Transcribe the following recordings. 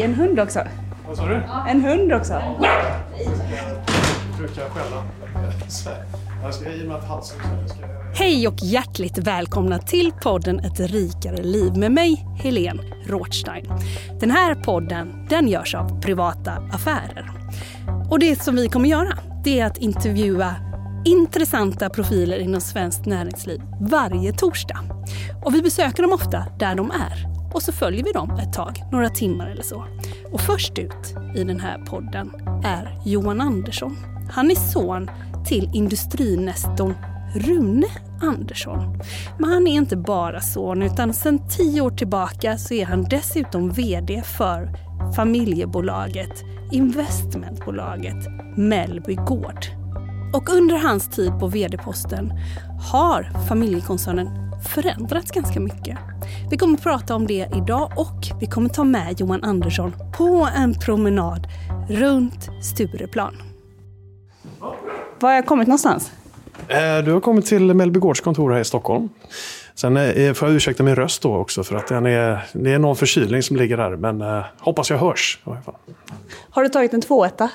en hund också. Vad sa du? En hund också. Hej och hjärtligt välkomna till podden Ett rikare liv med mig, Helene Rothstein. Den här podden, den görs av Privata Affärer. Och det som vi kommer göra, det är att intervjua intressanta profiler inom svenskt näringsliv varje torsdag. Och vi besöker dem ofta där de är. Och så följer vi dem ett tag, några timmar eller så. Och först ut i den här podden är Johan Andersson. Han är son till industrinestorn Rune Andersson. Men han är inte bara son, utan sedan 10 år tillbaka så är han dessutom vd för familjebolaget, investmentbolaget Mellby Gård. Och under hans tid på vd-posten har familjekoncernen förändrats ganska mycket. Vi kommer att prata om det idag och vi kommer ta med Johan Andersson på en promenad runt Stureplan. Var har jag kommit någonstans? Du har kommit till Mellby Gårds kontor här i Stockholm. Sen får jag ursäkta min röst då också för att det är någon förkylning som ligger här. Men hoppas jag hörs i alla fall. Har du tagit en 2-1?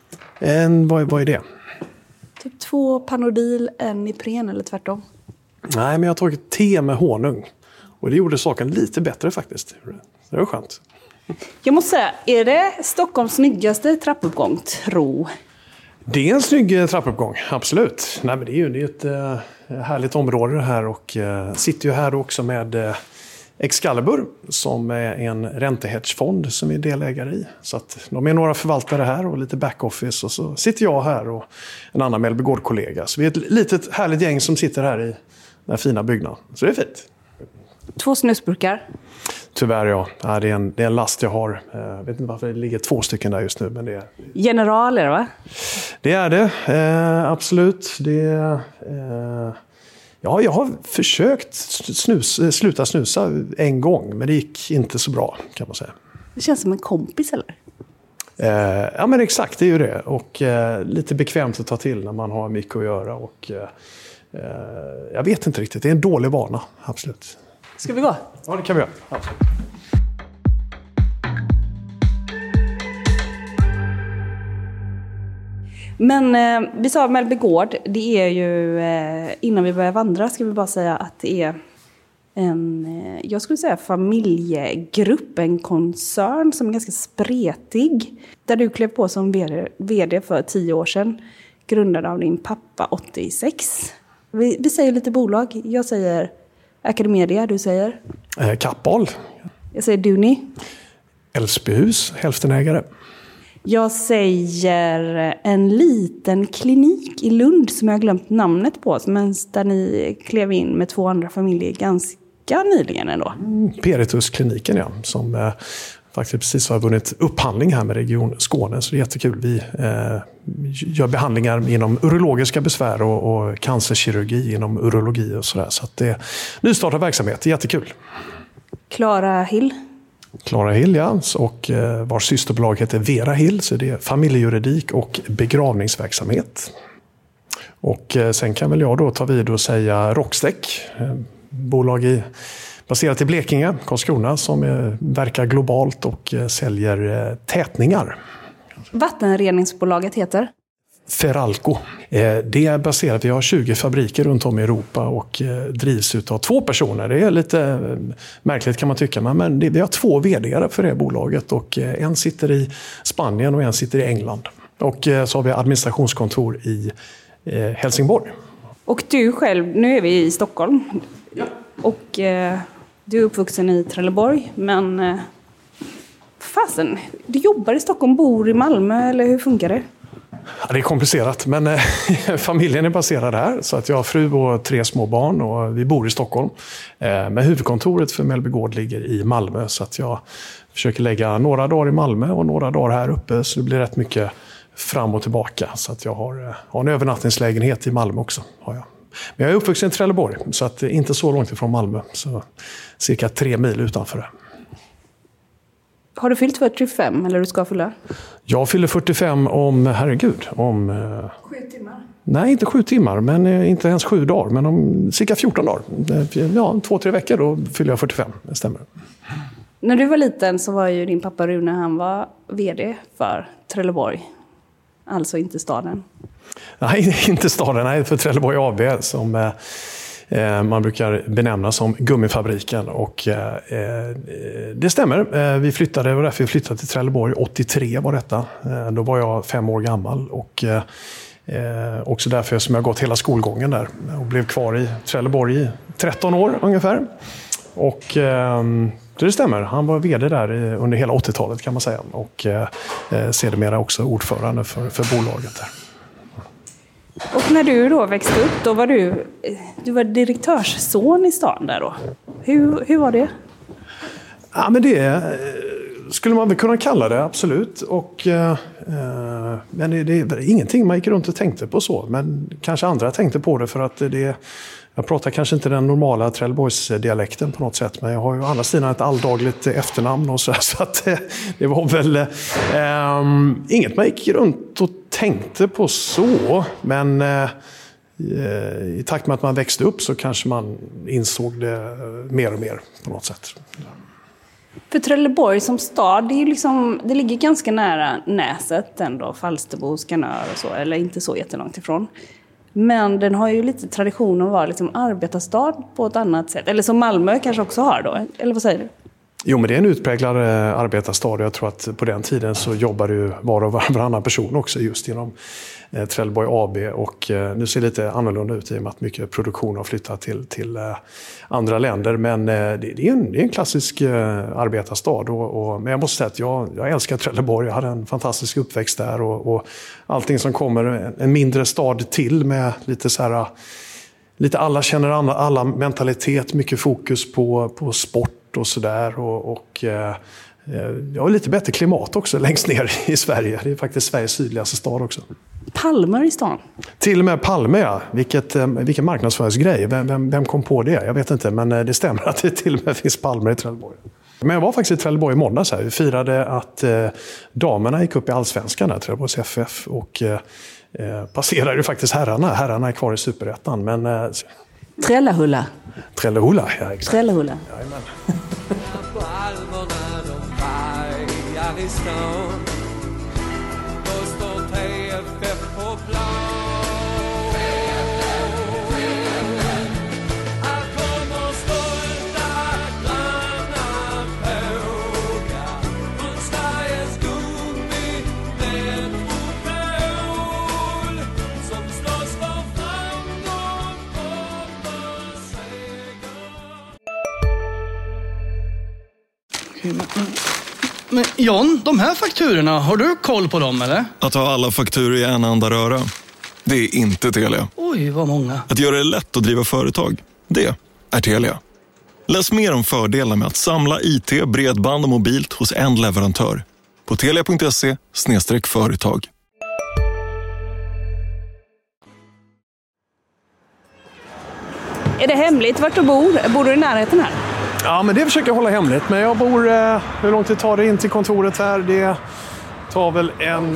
Vad är det? Typ 2 Panodil, en Ipren eller tvärtom? Nej, men jag har tagit te med honung. Och det gjorde saken lite bättre faktiskt. Det var skönt. Jag måste säga, är det Stockholms snyggaste trappuppgång, tro? Det är en snygg trappuppgång, absolut. Nej, men det är ju ett härligt område här och sitter ju här också med Excalibur som är en räntehedgefond som vi är delägare i. Så att de är några förvaltare här och lite backoffice och så sitter jag här och en annan Mellby Gård-kollega. Så vi är ett litet härligt gäng som sitter här i den här fina byggnaden. Så det är fint. 2 snusburkar. Tyvärr ja. Det är en last jag har. Jag vet inte varför det ligger 2 stycken där just nu. Men det är... Generaler, va? Det är det. Absolut. Ja, jag har försökt sluta snusa en gång. Men det gick inte så bra kan man säga. Det känns som en kompis eller? Ja men exakt, det är ju det. Och lite bekvämt att ta till när man har mycket att göra. Och jag vet inte riktigt. Det är en dålig vana, absolut. Ska vi gå? Ja, det kan vi göra. Absolut. Men vi sa Mellby Gård, det är ju, innan vi börjar vandra ska vi bara säga att det är jag skulle säga familjegrupp, en koncern som är ganska spretig. Där du klev på som vd för 10 år sedan, grundad av din pappa 86. Vi säger lite bolag, jag säger Academedia, du säger? Kappahl. Jag säger Duni. Älvsbyhus, hälftenägare. Jag säger en liten klinik i Lund som jag har glömt namnet på. Men där ni klev in med 2 andra familjer ganska nyligen ändå. Perituskliniken ja, som faktiskt precis har vunnit upphandling här med Region Skåne. Så det är jättekul. Vi gör behandlingar inom urologiska besvär och cancerkirurgi inom urologi och sådär. Så att det är nystartad verksamhet, det är jättekul. Klara Hill, ja. Och vars systerbolag heter Vera Hill. Så det är familjejuridik och begravningsverksamhet. Och sen kan väl jag då ta vid och säga Rocksteck. Bolag baserat i Blekinge, Karlskrona, som verkar globalt och säljer tätningar. Vattenreningsbolaget heter? Feralco. Det är baserat, vi har 20 fabriker runt om i Europa och drivs av 2 personer. Det är lite märkligt kan man tycka, men vi har 2 vd:ar för det bolaget och en sitter i Spanien och en sitter i England. Och så har vi administrationskontor i Helsingborg. Och du själv, nu är vi i Stockholm. Ja. Och du är uppvuxen i Trelleborg, men fasen, du jobbar i Stockholm, bor i Malmö, eller hur funkar det? Ja, det är komplicerat, men familjen är baserad här. Så att jag har fru och 3 små barn och vi bor i Stockholm. Men huvudkontoret för Mellby Gård ligger i Malmö. Så att jag försöker lägga några dagar i Malmö och några dagar här uppe. Så det blir rätt mycket fram och tillbaka. Så att jag har en övernattningslägenhet i Malmö också. Har jag. Men jag är uppvuxen i Trelleborg, så att inte så långt ifrån Malmö. Så cirka 3 mil utanför det. Har du fyllt 45 eller du ska fylla? Jag fyller 45 om 7 timmar? Nej, inte 7 timmar, men inte ens 7 dagar. Men om cirka 14 dagar. Ja, 2-3 veckor då fyller jag 45, det stämmer. När du var liten så var ju din pappa Rune, han var vd för Trelleborg. Alltså inte staden. Nej, inte staden. Nej, för Trelleborg AB som man brukar benämna som gummifabriken. Och det stämmer. Vi flyttade till Trelleborg 83 var detta. Då var jag 5 år gammal och också därför som jag gått hela skolgången där och blev kvar i Trelleborg i 13 år ungefär. Och det stämmer, han var vd där under hela 80-talet kan man säga och sedermera också ordförande för bolaget där. Och när du då växte upp, då var du var direktörsson i stan där då. Hur var det? Ja, men det skulle man väl kunna kalla det, absolut. Och, men det är ingenting man gick runt och tänkte på så. Men kanske andra tänkte på det för att jag pratar kanske inte den normala Trelleborgsdialekten på något sätt. Men jag har ju å andra sidan ett alldagligt efternamn och så att det var väl inget man gick runt och tänkte på så. Men i takt med att man växte upp så kanske man insåg det mer och mer på något sätt. För Trelleborg som stad, det ligger ganska nära Näset ändå, Falsterbo, Skanör och så, eller inte så jättelångt ifrån. Men den har ju lite tradition att vara liksom arbetarstad på ett annat sätt. Eller som Malmö kanske också har då, eller vad säger du? Jo, men det är en utpräglad arbetarstad. Jag tror att på den tiden så jobbade ju var och varannan person också just inom Trelleborg AB. Och nu ser det lite annorlunda ut i och med att mycket produktion har flyttat till andra länder. Men det är en klassisk arbetarstad. Men jag måste säga att jag älskar Trelleborg. Jag hade en fantastisk uppväxt där. Och allting som kommer en mindre stad till med lite så här... Lite alla känner alla mentalitet, mycket fokus på sport och sådär. Och jag har lite bättre klimat också längst ner i Sverige. Det är faktiskt Sveriges sydligaste stad också. Palmer i stan? Till och med Palme, ja. Vilken marknadsföringsgrej. Vem kom på det? Jag vet inte, men det stämmer att det till och med finns palmer i Trelleborg. Men jag var faktiskt i Trelleborg i måndags här. Vi firade att damerna gick upp i Allsvenskan här, Trelleborgs FF. Och passerade ju faktiskt herrarna. Herrarna är kvar i Superettan, men... Trellehulla. Trellehulla, ja exakt. Trellehulla. Jajamän. Men John, de här fakturorna, har du koll på dem eller? Att ha alla fakturor i en enda röra, det är inte Telia. Oj, vad många. Att göra det lätt att driva företag, det är Telia. Läs mer om fördelar med att samla IT, bredband och mobilt hos en leverantör. På telia.se/företag. Är det hemligt vart du bor? Bor du i närheten här? Ja, men det försöker jag hålla hemligt. Men jag bor... hur långt det tar det in till kontoret här? Det tar väl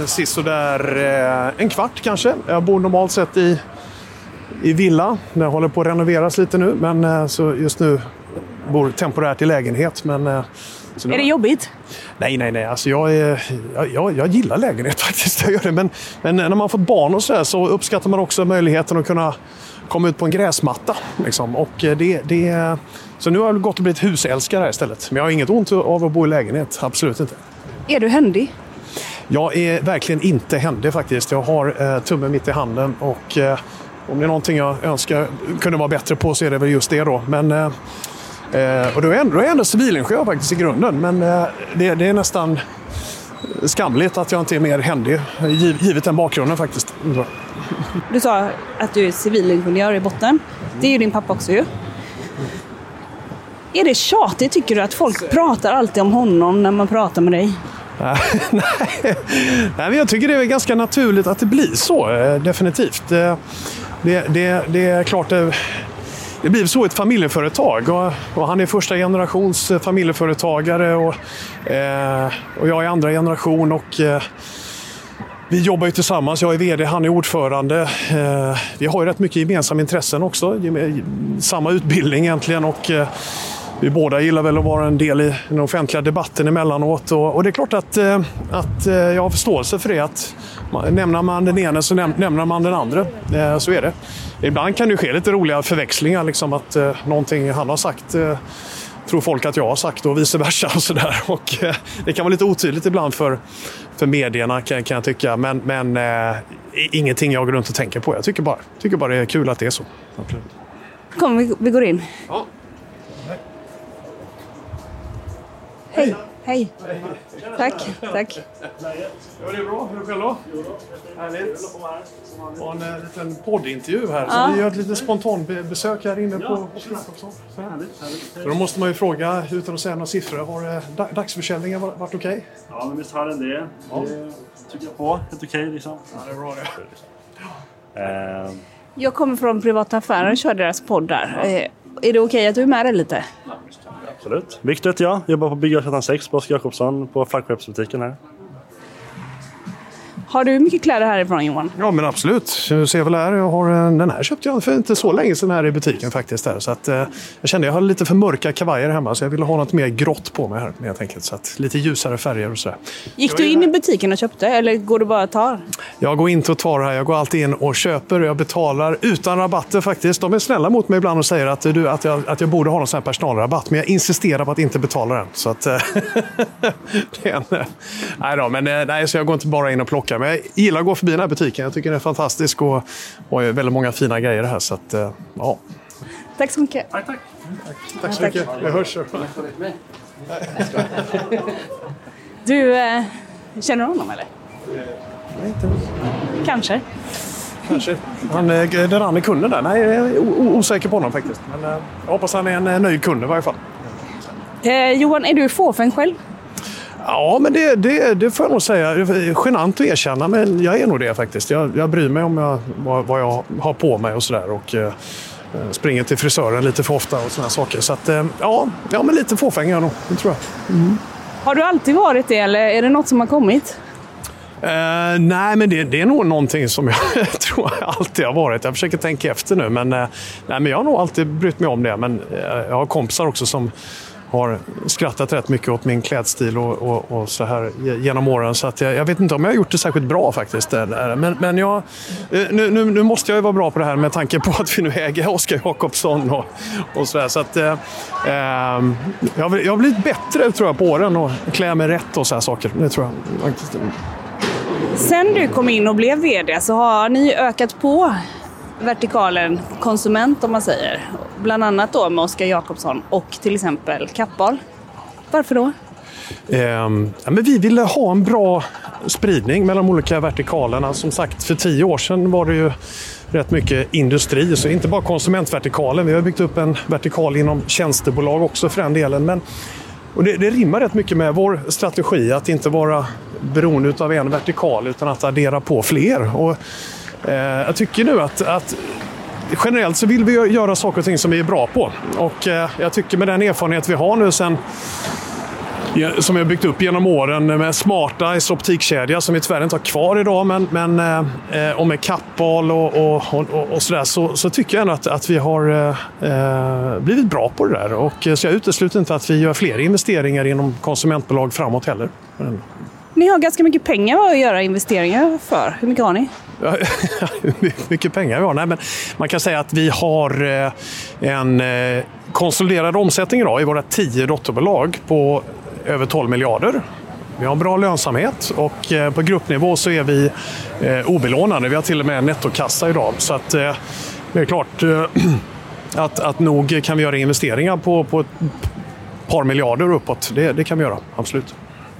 en kvart kanske. Jag bor normalt sett i villa. Den håller på att renoveras lite nu. Men så just nu bor temporärt i lägenhet. Men, är det jobbigt? Nej. Alltså jag gillar lägenhet faktiskt. Jag gör det. Men när man fått barn och så uppskattar man också möjligheten att kunna komma ut på en gräsmatta. Liksom. Och så nu har jag gått och blivit husälskare istället. Men jag har inget ont av att bo i lägenhet. Absolut inte. Är du händig? Jag är verkligen inte händig faktiskt. Jag har tummen mitt i handen. Och om det är någonting jag önskar kunde vara bättre på så är det väl just det då. Men, och då är jag ändå civilingenjör faktiskt i grunden. Men det är nästan skamligt att jag inte är mer händig. Givet den bakgrunden faktiskt. Du sa att du är civilingenjör i botten. Det är ju din pappa också ju. Är det tjatigt tycker du att folk pratar alltid om honom när man pratar med dig? Nej, men jag tycker det är ganska naturligt att det blir så, definitivt. Det är klart, det blir så ett familjeföretag och han är första generations familjeföretagare och jag är andra generation och vi jobbar ju tillsammans, jag är vd, han är ordförande. Vi har ju rätt mycket gemensamma intressen också, samma utbildning egentligen och vi båda gillar väl att vara en del i den offentliga debatten emellanåt. Och det är klart att jag har förståelse för det. Att nämner man den ena så nämner man den andra. Så är det. Ibland kan det ske lite roliga förväxlingar. Liksom att någonting han har sagt tror folk att jag har sagt och vice versa. Och så där. Och det kan vara lite otydligt ibland för medierna kan jag tycka. Men ingenting jag går runt och tänker på. Jag tycker bara det är kul att det är så. Kom, vi går in. Ja. Hej. Hej. Tack. Ja, det är bra. Hur är det själv då? Härligt. Vi har en liten poddintervju här. Så vi gör ett lite spontant besök här inne på Jakobsson. Så då måste man ju fråga, utan att säga några siffror, har dagsförsäljningen varit okej? Ja, men visst har den det. Det tycker jag på. Helt okej liksom. Ja, det är bra det. Jag kommer från Privata Affärer och kör deras podd där. Är det okej att du är med dig lite? Absolut. Viktor heter jag. Jobbar på Byggargatan 6 på Oskar Jakobsson på flaggskeppsbutiken här. Har du mycket kläder härifrån, Johan? Ja, men absolut. Du ser väl här, den här köpte jag för inte så länge sedan här i butiken faktiskt. Där. Så att, jag kände jag hade lite för mörka kavajer hemma så jag ville ha något mer grått på mig här helt enkelt. Så att, lite ljusare färger och sådär. Gick du in i butiken och köpte eller går du bara och tar? Jag går inte och tar det här. Jag går alltid in och köper och jag betalar utan rabatter faktiskt. De är snälla mot mig ibland och säger att jag borde ha någon sån här personalrabatt. Men jag insisterar på att inte betala den. Så att, så jag går inte bara in och plockar. Men jag gillar att gå förbi den här butiken. Jag tycker den är fantastisk och har väldigt många fina grejer här. Så att, ja. Tack så mycket. Tack så mycket. Jag hörs. Du, känner du honom eller? Nej, inte. Kanske. Han är kunden där. Nej, jag är osäker på honom faktiskt. Men jag hoppas han är en nöjd kund i varje fall. Johan, är du fåfäng själv? Ja, men det får jag nog säga. Genant att erkänna, men jag är nog det faktiskt. Jag bryr mig om vad jag har på mig och sådär. Och springer till frisören lite för ofta och sådana saker. Så att, ja, men lite fåfäng är jag nog, det tror jag. Mm. Har du alltid varit det eller är det något som har kommit? Nej, men det är nog någonting som jag tror jag alltid har varit. Jag försöker tänka efter nu, men jag har nog alltid brytt mig om det. Men jag har kompisar också som har skrattat rätt mycket åt min klädstil och så här genom åren. Så att jag vet inte om jag har gjort det särskilt bra faktiskt. Men nu måste jag ju vara bra på det här med tanke på att vi nu äger Oskar Jakobsson och så där. Så att jag har blivit bättre tror jag på åren och klä mig rätt och så här saker. Det tror jag faktiskt. Sen du kom in och blev vd så har ni ökat på vertikalen konsument om man säger. Bland annat då med Oskar Jakobsson och till exempel Kappahl. Varför då? Men vi ville ha en bra spridning mellan de olika vertikalerna. Som sagt, för 10 år sedan var det ju rätt mycket industri. Så inte bara konsumentvertikalen. Vi har byggt upp en vertikal inom tjänstebolag också för den delen. Och det rimmar rätt mycket med vår strategi att inte vara beroende av en vertikal utan att addera på fler. Och jag tycker nu att generellt så vill vi göra saker och ting som vi är bra på. Och jag tycker med den erfarenhet vi har nu sen som vi har byggt upp genom åren med Smartice optikkedja som vi tyvärr inte har kvar idag och med Kappahl och sådär så tycker jag ändå att vi har blivit bra på det där. Och så jag utesluter inte att vi gör fler investeringar inom konsumentbolag framåt heller. Ni har ganska mycket pengar att göra investeringar för. Hur mycket har ni? Hur mycket pengar vi har? Nej, men man kan säga att vi har en konsoliderad omsättning idag i våra 10 dotterbolag på över 12 miljarder. Vi har en bra lönsamhet och på gruppnivå så är vi obelånade. Vi har till och med en nettokassa idag. Så att det är klart att nog kan vi göra investeringar på ett par miljarder uppåt. Det kan vi göra, absolut.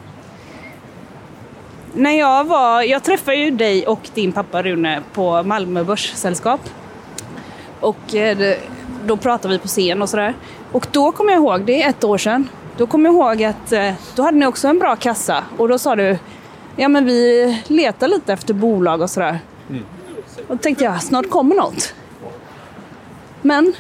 När jag träffade ju dig och din pappa Rune på Malmö börssällskap. Och då pratade vi på scen och sådär. Och då kom jag ihåg, det är 1 år sedan. Då kom jag ihåg att då hade ni också en bra kassa. Och då sa du, ja men vi letar lite efter bolag och sådär. Mm. Och då tänkte jag, snart kommer något. Men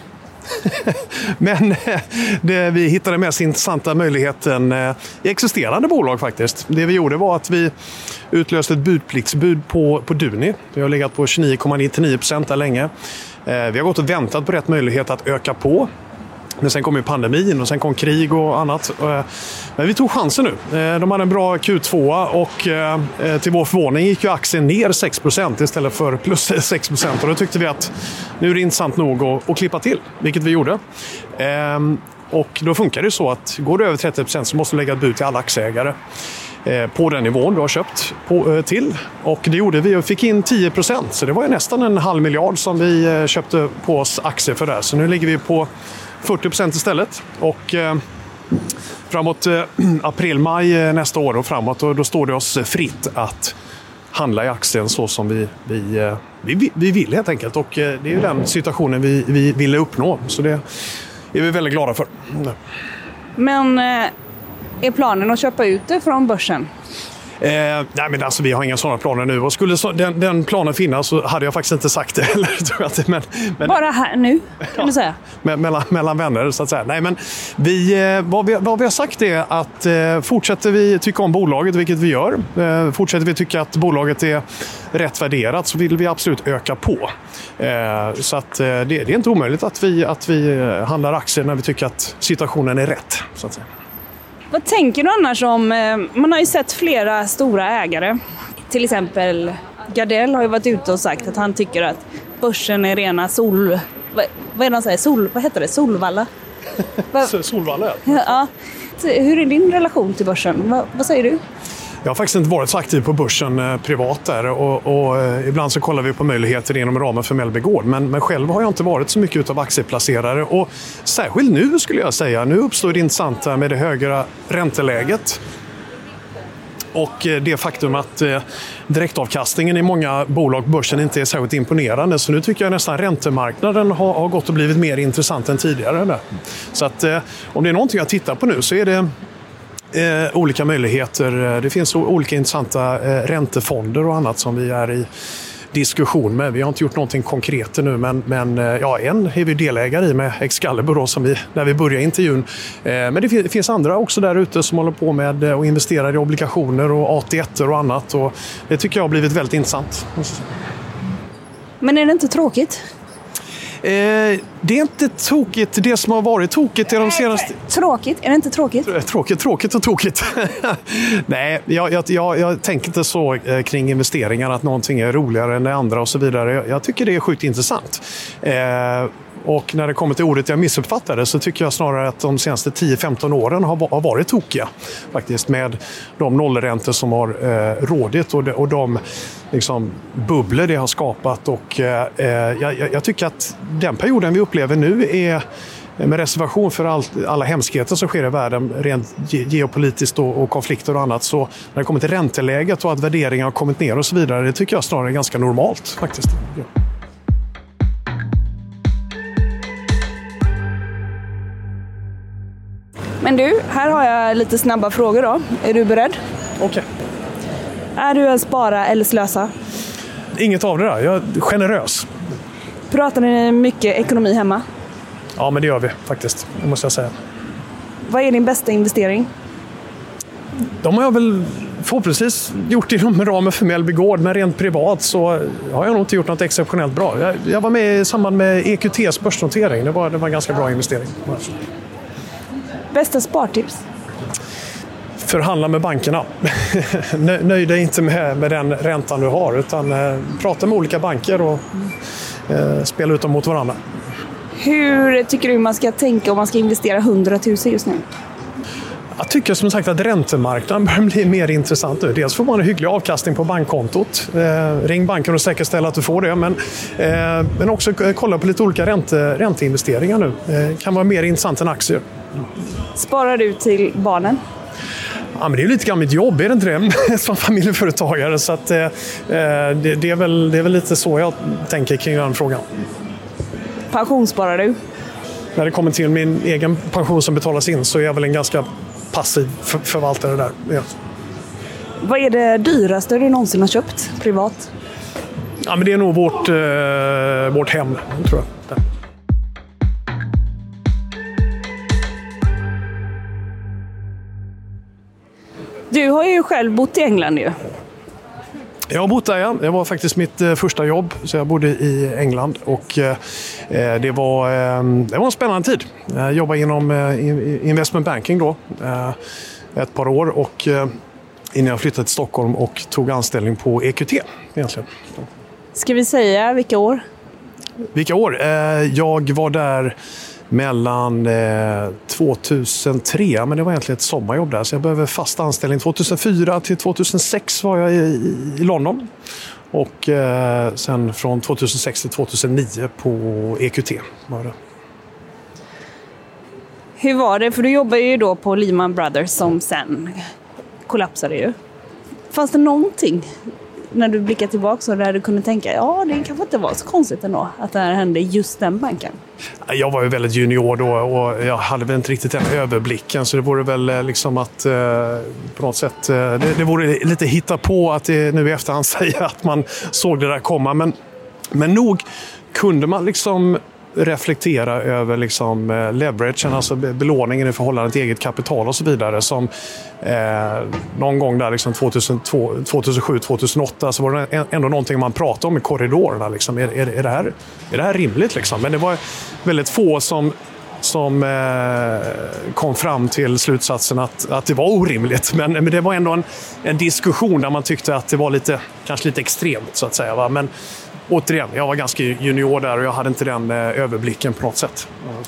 vi hittade den mest intressanta möjligheten i existerande bolag faktiskt. Det vi gjorde var att vi utlöste ett budpliktsbud på Duni. Vi har legat på 29,99% där länge. Vi har gått och väntat på rätt möjlighet att öka på. Men sen kom ju pandemin och sen kom krig och annat. Men vi tog chansen nu. De hade en bra Q2 och till vår förvåning gick ju aktien ner 6% istället för plus 6%. Och då tyckte vi att nu är det intressant nog att klippa till, vilket vi gjorde. Och då funkar det så att går det över 30% så måste du lägga ett bud till alla aktieägare på den nivån du har köpt till. Och det gjorde vi och fick in 10%. Så det var ju nästan 500 miljoner som vi köpte på oss aktier för det. Så nu ligger vi på 40% istället. Och framåt april-maj nästa år och framåt, och då står det oss fritt att handla i aktien så som vi vill helt enkelt. Och det är ju den situationen vi ville uppnå. Så det är vi väldigt glada för. Men är planen att köpa ut det från börsen? Nej, men alltså, vi har inga sådana planer nu. Och skulle den planen finnas så hade jag faktiskt inte sagt det heller. Men, bara här nu, kan du säga? Mellan vänner, så att säga. Nej, men vad vi har sagt är att fortsätter vi tycka om bolaget, vilket vi gör, fortsätter vi tycka att bolaget är rätt värderat, så vill vi absolut öka på. Så att det är inte omöjligt att vi handlar aktier när vi tycker att situationen är rätt, så att säga. Vad tänker du annars om, man har ju sett flera stora ägare, till exempel Gardell har ju varit ute och sagt att han tycker att börsen är rena vad heter det, Solvalla? Solvalla, ja. Hur är din relation till börsen? Vad säger du? Jag har faktiskt inte varit så aktiv på börsen privat där och ibland så kollar vi på möjligheter inom ramen för Mellby Gård. Men själv har jag inte varit så mycket av aktieplacerare, och särskilt nu skulle jag säga. Nu uppstår det intressanta med det högre ränteläget och det faktum att direktavkastningen i många bolag på börsen inte är särskilt imponerande. Så nu tycker jag nästan räntemarknaden har gått och blivit mer intressant än tidigare där. Så att om det är någonting jag tittar på nu så är det olika möjligheter. Det finns olika intressanta räntefonder och annat som vi är i diskussion med. Vi har inte gjort någonting konkret nu, men ja, en är vi delägare i med Excalibur då, som när vi börjar intervjun. Men det finns andra också där ute som håller på med och investerar i obligationer och AT1 och annat, och det tycker jag har blivit väldigt intressant. Men är det inte tråkigt? Det är inte tokigt. Det som har varit tokigt är de senaste... Tråkigt? Är det inte tråkigt? Tråkigt och tokigt. Nej, jag tänker inte så kring investeringar att någonting är roligare än det andra och så vidare. Jag tycker det är sjukt intressant. Och när det kommer till ordet jag missuppfattade, så tycker jag snarare att de senaste 10-15 åren har varit tokiga. Faktiskt, med de nollräntor som har rådit och de liksom bubblor det har skapat. Och jag tycker att den perioden vi upplever nu är, med reservation för alla hemskheter som sker i världen, rent geopolitiskt och konflikter och annat, så när det kommer till ränteläget och att värderingar har kommit ner och så vidare, det tycker jag snarare är ganska normalt faktiskt. Ja. Men du, här har jag lite snabba frågor då. Är du beredd? Okej. Är du en spara eller slösa? Inget av det där. Jag är generös. Pratar ni mycket ekonomi hemma? Ja, men det gör vi faktiskt. Det måste jag säga. Vad är din bästa investering? De har jag väl förhoppningsvis gjort inom ramen för Mellby Gård, men rent privat så har jag nog inte gjort något exceptionellt bra. Jag var med i samband med EQTs börsnotering. Det var en ganska bra investering. Bästa spartips? Förhandla med bankerna. Nöj dig inte med den räntan du har, utan prata med olika banker och spela ut dem mot varandra. Hur tycker du man ska tänka om man ska investera 100 000 just nu? Jag tycker som sagt att räntemarknaden börjar bli mer intressant nu. Dels får man en hygglig avkastning på bankkontot. Ring banken och säkerställa att du får det. Men också kolla på lite olika ränteinvesteringar nu. Kan vara mer intressant än aktier. Sparar du till barnen? Ja, men det är lite grann mitt jobb, är det inte det? Som familjeföretagare. Så att, det är väl lite så jag tänker kring den frågan. Pensionssparar du? När det kommer till min egen pension som betalas in så är jag väl en ganska passiv förvaltare där. Ja. Vad är det dyraste du någonsin har köpt privat? Ja, men det är nog vårt hem, tror jag. Ja. Du har ju själv bott i England ju. Jag har bott där, ja. Det var faktiskt mitt första jobb, så jag bodde i England och det var en spännande tid. Jag jobbade inom investment banking då ett par år och innan jag flyttade till Stockholm och tog anställning på EQT egentligen. Ska vi säga vilka år? Vilka år? Jag var där mellan 2003, men det var egentligen ett sommarjobb där, så jag behövde fast anställning. 2004 till 2006 var jag i London och sen från 2006 till 2009 på EQT var det. Hur var det? För du jobbade ju då på Lehman Brothers som sen kollapsade ju. Fanns det någonting när du blickar tillbaka så där du kunde tänka, ja, det kanske inte var så konstigt ändå att det här hände just den banken? Jag var ju väldigt junior då och jag hade väl inte riktigt den överblicken, så det vore väl liksom att på något sätt, det vore lite hitta på att det nu i efterhand säga att man såg det där komma, men nog kunde man liksom reflektera över liksom leveragen, alltså belåningen i förhållande till eget kapital och så vidare, som någon gång där liksom 2007-2008 så var det ändå någonting man pratade om i korridorerna liksom. Är det här rimligt liksom? Men det var väldigt få som kom fram till slutsatsen att det var orimligt, men det var ändå en diskussion där man tyckte att det var kanske lite extremt så att säga, va? Men återigen, jag var ganska junior där och jag hade inte den överblicken på något sätt.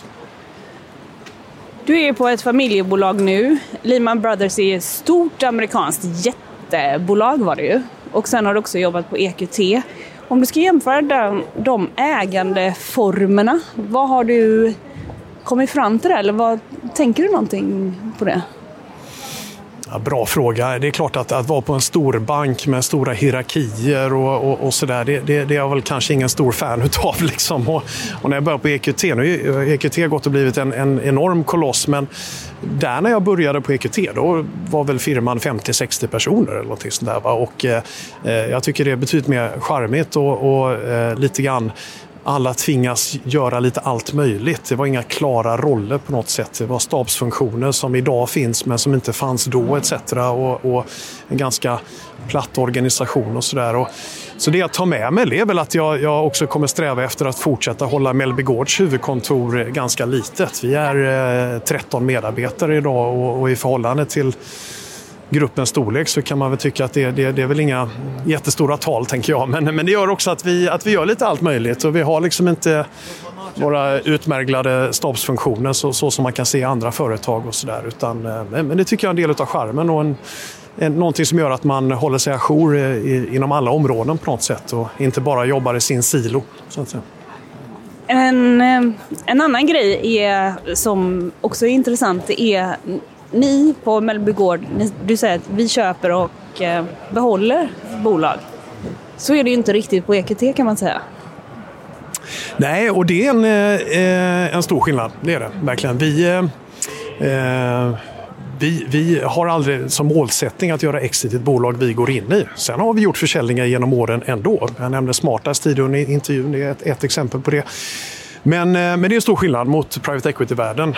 Du är på ett familjebolag nu. Lehman Brothers är ett stort amerikanskt jättebolag var det ju. Och sen har du också jobbat på EQT. Om du ska jämföra de ägandeformerna, vad har du kommit fram till det? Eller vad tänker du någonting på det? Ja, bra fråga. Det är klart att vara på en stor bank med stora hierarkier och sådär, det är jag väl kanske ingen stor fan utav liksom. Och när jag började på EQT, nu har EQT gått och blivit en enorm koloss, men där när jag började på EQT då var väl firman 50-60 personer eller någonting sånt där, va? Och jag tycker det är betydligt mer charmigt och lite grann alla tvingas göra lite allt möjligt. Det var inga klara roller på något sätt. Det var stabsfunktioner som idag finns men som inte fanns då etc. Och en ganska platt organisation och sådär. Så det jag tar med mig är väl att jag också kommer sträva efter att fortsätta hålla Mellby Gårds huvudkontor ganska litet. Vi är 13 medarbetare idag och i förhållande till gruppens storlek så kan man väl tycka att det är väl inga jättestora tal, tänker jag. Men det gör också att vi gör lite allt möjligt och vi har liksom inte våra utmärglade stabsfunktioner så som man kan se i andra företag och sådär. Men det tycker jag är en del av charmen och någonting som gör att man håller sig ajour inom alla områden på något sätt och inte bara jobbar i sin silo, så att säga. En annan grej som också är intressant är ni på Mellby Gård, du säger att vi köper och behåller bolag. Så är det ju inte riktigt på EQT, kan man säga. Nej, och det är en stor skillnad, det är det verkligen. Vi har aldrig som målsättning att göra exit i ett bolag vi går in i. Sen har vi gjort försäljningar genom åren ändå. Jag nämnde Smartast tidigare i intervjun, det är ett exempel på det. Men det är en stor skillnad mot private equity-världen.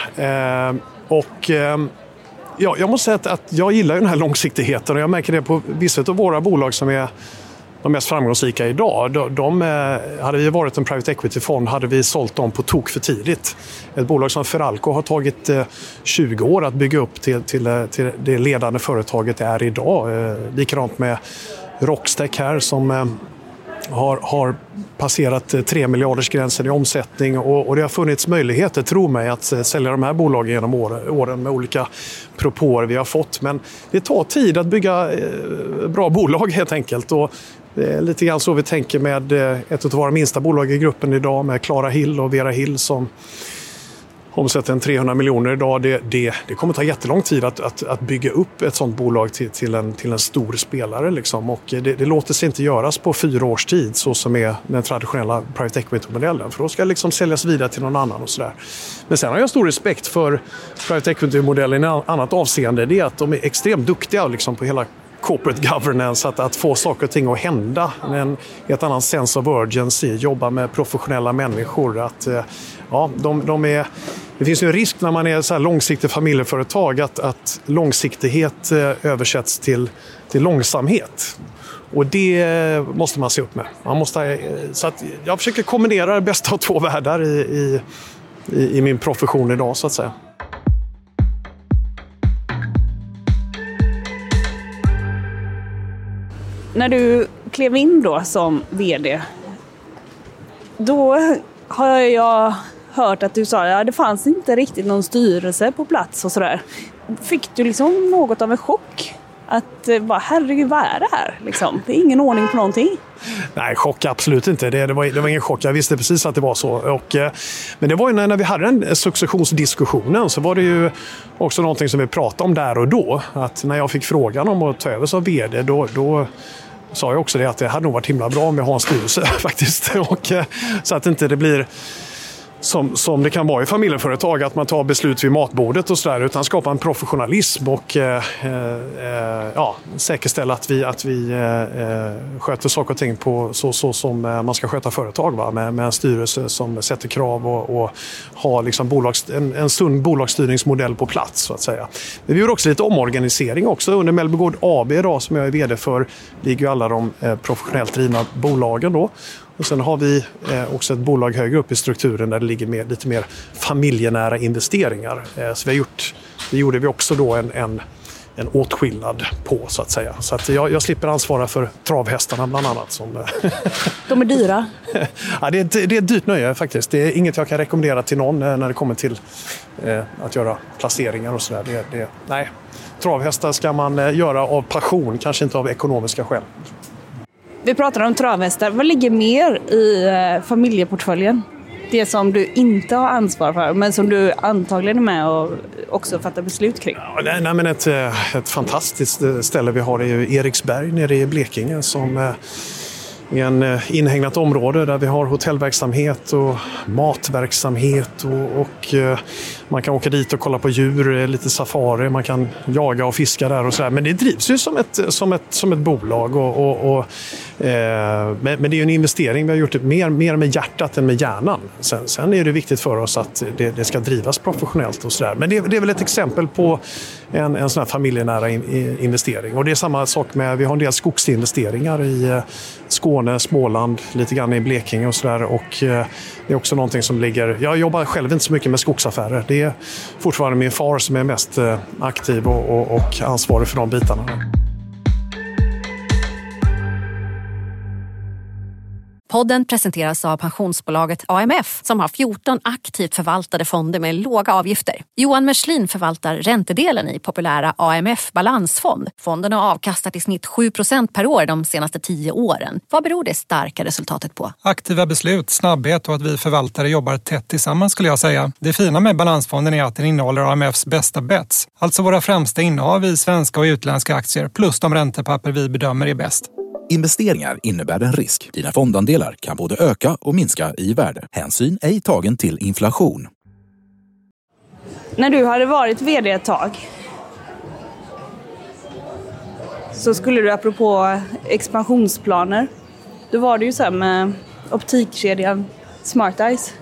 Ja, jag måste säga att jag gillar den här långsiktigheten och jag märker det på vissa av våra bolag som är de mest framgångsrika idag. Hade vi varit en private equity-fond hade vi sålt dem på tok för tidigt. Ett bolag som Feralco har tagit 20 år att bygga upp till det ledande företaget det är idag. Likadant med Rockstack här som har passerat 3 miljarders gränsen i omsättning och det har funnits möjligheter, tro mig, att sälja de här bolagen genom åren med olika propåer vi har fått. Men det tar tid att bygga bra bolag helt enkelt och det är lite grann så vi tänker med ett av våra minsta bolag i gruppen idag med Clara Hill och Vera Hill som omsätter 300 miljoner idag. Det kommer ta jättelång tid att bygga upp ett sådant bolag till en stor spelare. Liksom. Och det låter sig inte göras på 4 års tid så som är den traditionella private equity-modellen. För då ska det liksom säljas vidare till någon annan och sådär. Men sen har jag stor respekt för private equity-modellen i ett annat avseende. Det är att de är extremt duktiga liksom, på hela corporate governance, att få saker och ting att hända. Ett annat sense of urgency, jobba med professionella människor. Att, ja, det finns ju en risk när man är så här långsiktig familjeföretag att långsiktighet översätts till långsamhet. Och det måste man se upp med. Så att jag försöker kombinera det bästa av två världar i min profession idag, så att säga. När du klev in då som vd, då har jag hört att du sa att det fanns inte riktigt någon styrelse på plats och sådär. Fick du liksom något av en chock? Att herregud, vad är det här? Liksom? Det är ingen ordning på någonting. Nej, chock absolut inte. Det var ingen chock. Jag visste precis att det var så. Men det var ju när vi hade den successionsdiskussionen, så var det ju också någonting som vi pratade om där och då. Att när jag fick frågan om att ta över som vd, då sa jag också det att det hade nog varit himla bra om vi har en styrelse faktiskt. Så att inte det blir som det kan vara i familjeföretag, att man tar beslut vid matbordet och sådär, utan skapa en professionalism och säkerställa att vi sköter saker och ting på så som man ska sköta företag, va? Med en styrelse som sätter krav och har liksom en sund bolagsstyrningsmodell på plats, så att säga. Men vi gjorde också lite omorganisering också under Mellbygård AB idag, som jag är vd för, ligger ju alla de professionellt drivna bolagen då. Och sen har vi också ett bolag högre upp i strukturen där det ligger lite mer familjenära investeringar. Så det gjorde vi också då en åtskillnad på, så att säga. Så att jag slipper ansvara för travhästarna bland annat. De är dyra? Ja, det är ett dyrt nöje faktiskt. Det är inget jag kan rekommendera till någon när det kommer till att göra placeringar och sådär. Nej, travhästar ska man göra av passion, kanske inte av ekonomiska skäl. Vi pratar om travhästar. Vad ligger mer i familjeportföljen? Det som du inte har ansvar för, men som du antagligen är med och också fattar beslut kring. Ja, nej, men ett fantastiskt ställe vi har är ju Eriksberg nere i Blekinge, som är en inhägnat område där vi har hotellverksamhet och matverksamhet och man kan åka dit och kolla på djur, lite safari, man kan jaga och fiska där och så där. Men det drivs ju som ett bolag men det är ju en investering. Vi har gjort det mer med hjärtat än med hjärnan. Sen är det viktigt för oss att det ska drivas professionellt och så där. Men det är väl ett exempel på en sån här familjenära investering. Och det är samma sak med, vi har en del skogsinvesteringar i Skåne, Småland, lite grann i Blekinge och sådär. Och det är också någonting som ligger... Jag jobbar själv inte så mycket med skogsaffärer. Det är fortfarande min far som är mest aktiv och ansvarig för de bitarna. Podden presenteras av pensionsbolaget AMF som har 14 aktivt förvaltade fonder med låga avgifter. Johan Merslin förvaltar räntedelen i populära AMF balansfond. Fonden har avkastat i snitt 7% per år de senaste 10 åren. Vad beror det starka resultatet på? Aktiva beslut, snabbhet och att vi förvaltare jobbar tätt tillsammans, skulle jag säga. Det fina med balansfonden är att den innehåller AMFs bästa bets. Alltså våra främsta innehav i svenska och utländska aktier plus de räntepapper vi bedömer är bäst. Investeringar innebär en risk. Dina fondandelar kan både öka och minska i värde. Hänsyn ej tagen till inflation. När du hade varit vd ett tag så skulle du, apropå expansionsplaner, då var det ju så här med optikkedjan Smart Eyes.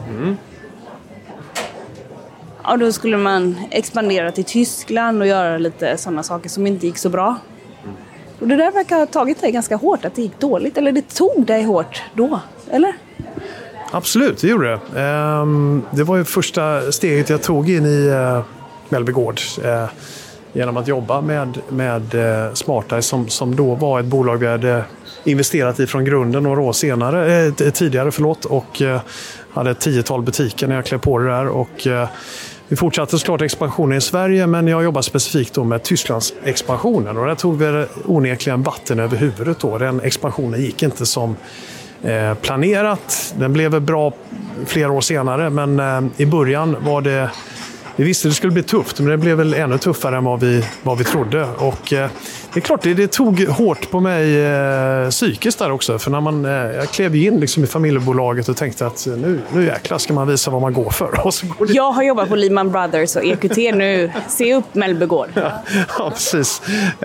Ja, då skulle man expandera till Tyskland och göra lite sådana saker som inte gick så bra. Och det där verkar ha tagit dig ganska hårt, att det gick dåligt. Eller det tog dig hårt då, eller? Absolut, det gjorde det. Det var ju första steget jag tog in i Mellbygård. Genom att jobba med Smart Eyes som då var ett bolag vi hade investerat i från grunden några år tidigare. Och hade ett 10-tal butiker när jag klev på det där. Och vi fortsatte såklart expansionen i Sverige, men jag jobbar specifikt då med Tysklands expansionen. Och där tog vi onekligen vatten över huvudet då. Den expansionen gick inte som planerat. Den blev bra flera år senare, men i början var det... Vi visste att det skulle bli tufft, men det blev väl ännu tuffare än vad vi trodde. Och det är klart, det tog hårt på mig psykiskt där också. För när jag klev in liksom i familjebolaget och tänkte att nu jäklar ska man visa vad man går för. Och så går det... Jag har jobbat på Lehman Brothers och EQT nu. Se upp Mellbygård. Ja, precis.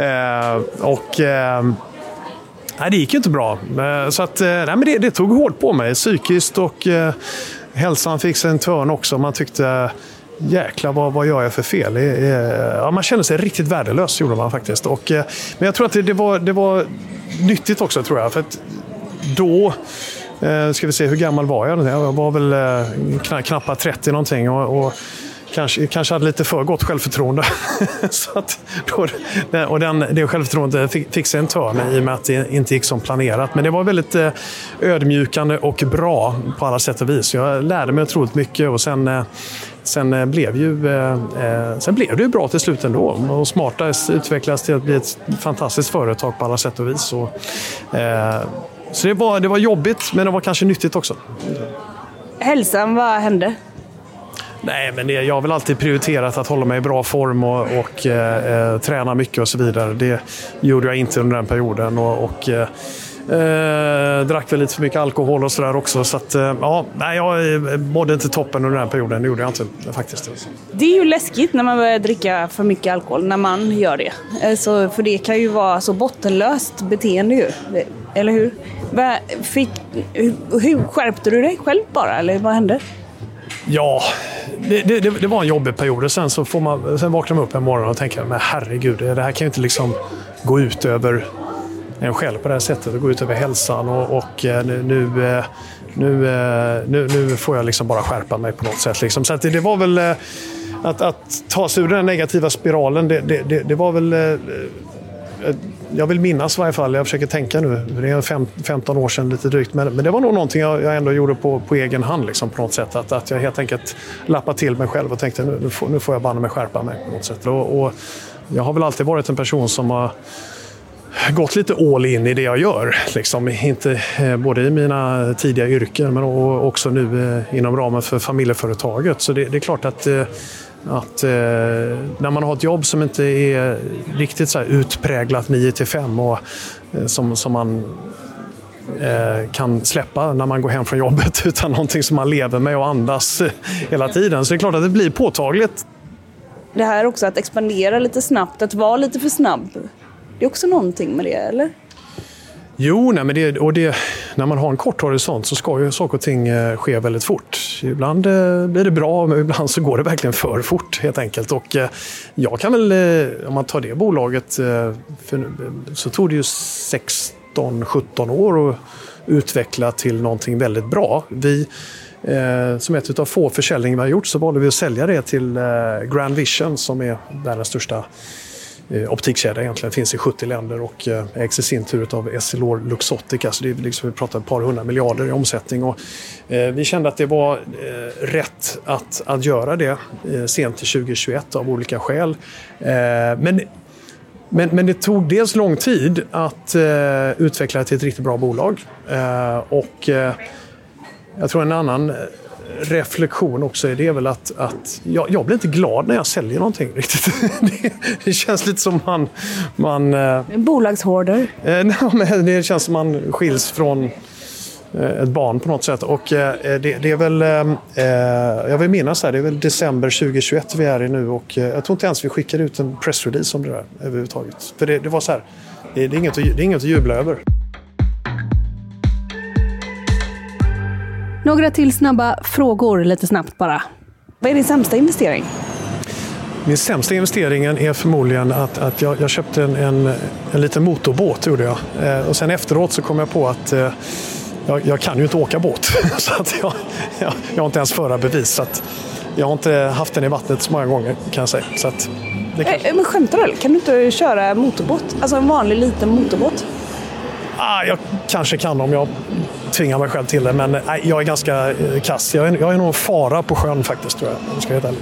Nej, det gick ju inte bra. Så att, men det tog hårt på mig psykiskt och hälsan fick sig en törn också. Man tyckte jäklar vad gör jag för fel? Ja, man kände sig riktigt värdelös, gjorde man faktiskt. Men jag tror att det var nyttigt också, tror jag. För att då, ska vi se, hur gammal var jag? Jag var väl knappt 30 någonting och kanske hade lite för gott självförtroende. Så att det självförtroendet fick sig en törn i och med att det inte gick som planerat. Men det var väldigt ödmjukande och bra på alla sätt och vis. Jag lärde mig otroligt mycket och sen blev det ju bra till slut ändå. Och Smarta utvecklades till att bli ett fantastiskt företag på alla sätt och vis. Så det var jobbigt, men det var kanske nyttigt också. Hälsan, vad hände? Nej, men jag har väl alltid prioriterat att hålla mig i bra form och träna mycket och så vidare. Det gjorde jag inte under den perioden och drack väl lite för mycket alkohol och sådär också. Så att, jag mådde inte toppen under den perioden, det gjorde jag inte faktiskt. Det är ju läskigt när man börjar dricka för mycket alkohol, när man gör det. Alltså, för det kan ju vara så bottenlöst beteende ju, eller hur? Hur skärpte du dig själv bara, eller vad hände? Ja, det var en jobbig period. Sen vaknar man upp en morgon och tänker, men herregud, det här kan ju inte liksom gå ut över en själv på det här sättet och gå ut över hälsan och nu får jag liksom bara skärpa mig på något sätt. Liksom. Så att det var väl att ta sig ur den negativa spiralen, det var väl... Jag vill minnas i varje fall, jag försöker tänka nu, det är 15 år sedan lite drygt, men det var nog någonting jag ändå gjorde på egen hand liksom, på något sätt. Att jag helt enkelt lappade till mig själv och tänkte nu får jag banna mig skärpa mig på något sätt. Och jag har väl alltid varit en person som har gått lite all in i det jag gör. Liksom. Inte både i mina tidiga yrken men också nu inom ramen för familjeföretaget. Så det är klart att när man har ett jobb som inte är riktigt så här utpräglat 9-5 och som man kan släppa när man går hem från jobbet utan någonting som man lever med och andas hela tiden. Så det är klart att det blir påtagligt. Det här också att expandera lite snabbt, att vara lite för snabb. Det är också någonting med det, eller? Jo, nej, men när man har en kort horisont så ska ju saker och ting ske väldigt fort. Ibland blir det bra, men ibland så går det verkligen för fort helt enkelt. Och jag kan väl, om man tar det bolaget, så tog det ju 16-17 år att utveckla till någonting väldigt bra. Vi, som ett av få försäljningar vi har gjort, så valde vi att sälja det till Grand Vision som är världens största optikkedja egentligen, finns i 70 länder och ägs i sin tur av Essilor-Luxottica, så det är liksom, vi pratar ett par 100 miljarder i omsättning och vi kände att det var rätt att göra det sent till 2021 av olika skäl. Men det tog dels lång tid att utveckla till ett riktigt bra bolag och jag tror en annan reflektion också är det väl att jag blir inte glad när jag säljer någonting riktigt. Det känns lite som man en bolagshorder. Men det känns som man skiljs från ett barn på något sätt. Och det är väl, jag vill minnas här, det är väl december 2021 vi är i nu och jag tror inte ens vi skickade ut en pressrelease om det där överhuvudtaget. För det var så här, det är inget att jubla över. Några till snabba frågor, lite snabbt bara. Vad är din sämsta investering? Min sämsta investeringen är förmodligen att jag köpte en liten motorbåt, gjorde jag. Och sen efteråt så kom jag på att jag kan ju inte åka båt. Så att jag har inte ens förarbevis. Så att jag har inte haft den i vattnet så många gånger, kan jag säga. Så att men skämtar du? Kan du inte köra motorbåt? Alltså en vanlig liten motorbåt? Jag kanske kan om jag tvingar mig själv till det, men jag är ganska kass. Jag är nog en fara på sjön faktiskt, tror jag. Jag ska vara ärlig.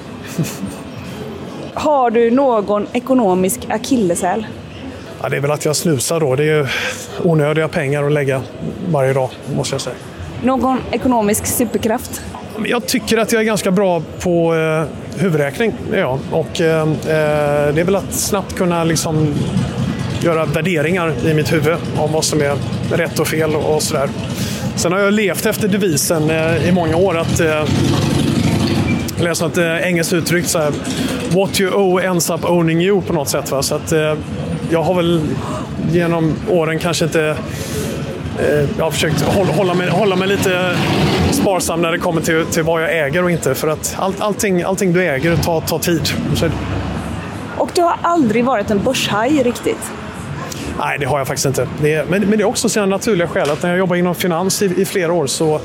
Har du någon ekonomisk akilleshäl? Ja, det är väl att jag snusar då. Det är ju onödiga pengar att lägga varje dag, måste jag säga. Någon ekonomisk superkraft? Jag tycker att jag är ganska bra på huvudräkning. Ja. Och det är väl att snabbt kunna liksom göra värderingar i mitt huvud om vad som är rätt och fel och sådär. Sen har jag levt efter devisen i många år att läsa ett engelskt uttryck så här, what you owe ends up owning you på något sätt. Va? Så att jag har väl genom åren kanske inte jag har försökt hålla mig lite sparsam när det kommer till vad jag äger och inte. För att allting du äger tar tid. Så... Och du har aldrig varit en börshaj riktigt? Nej, det har jag faktiskt inte. Men det är också sina naturliga skäl. Att när jag jobbade inom finans i flera år så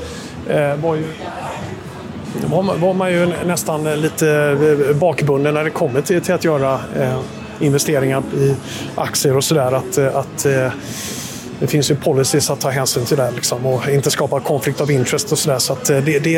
var man ju nästan lite bakbunden när det kommer till att göra investeringar i aktier och sådär. Att det finns ju policies att ta hänsyn till det liksom, och inte skapa konflikt av interest och sådär. Så att